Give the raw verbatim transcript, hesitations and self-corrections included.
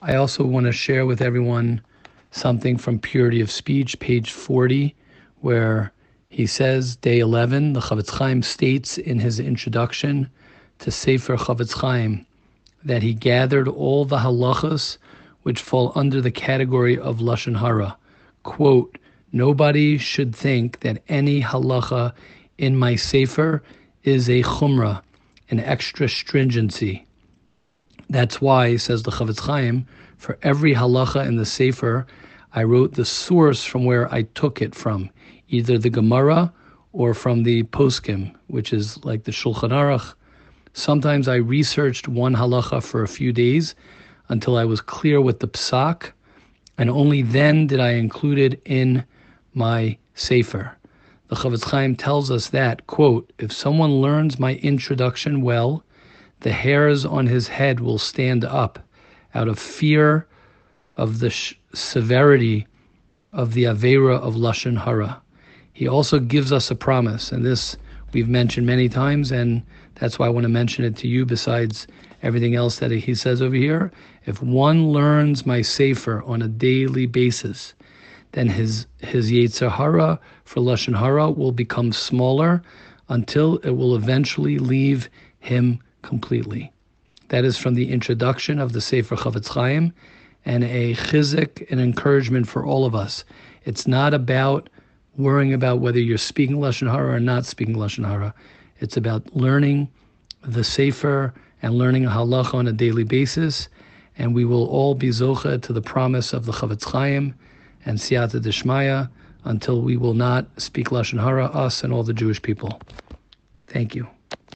I also want to share with everyone something from Purity of Speech, page forty, where he says, day eleven, the Chofetz Chaim states in his introduction to Sefer Chofetz Chaim that he gathered all the halachas which fall under the category of Lashon Hara. Quote, nobody should think that any halacha in my Sefer is a chumrah, an extra stringency. That's why, says the Chofetz Chaim, for every halacha in the Sefer, I wrote the source from where I took it from, either the Gemara or from the Poskim, which is like the Shulchan Aruch. Sometimes I researched one halacha for a few days until I was clear with the psak, and only then did I include it in my Sefer. The Chofetz Chaim tells us that, quote, if someone learns my introduction well, the hairs on his head will stand up out of fear of the sh- severity of the Aveira of Lashon Hara. He also gives us a promise, and this we've mentioned many times, and that's why I want to mention it to you besides everything else that he says over here. If one learns my Sefer on a daily basis, then his his Yetzer Hara for Lashon Hara will become smaller until it will eventually leave him completely. That is from the introduction of the Sefer Chofetz Chaim, and a chizuk, an encouragement for all of us. It's not about worrying about whether you're speaking Lashon Hara or not speaking Lashon Hara. It's about learning the Sefer and learning a halacha on a daily basis, and we will all be zocha to the promise of the Chofetz Chaim and Siyata Dishmaya until we will not speak Lashon Hara, us and all the Jewish people. Thank you.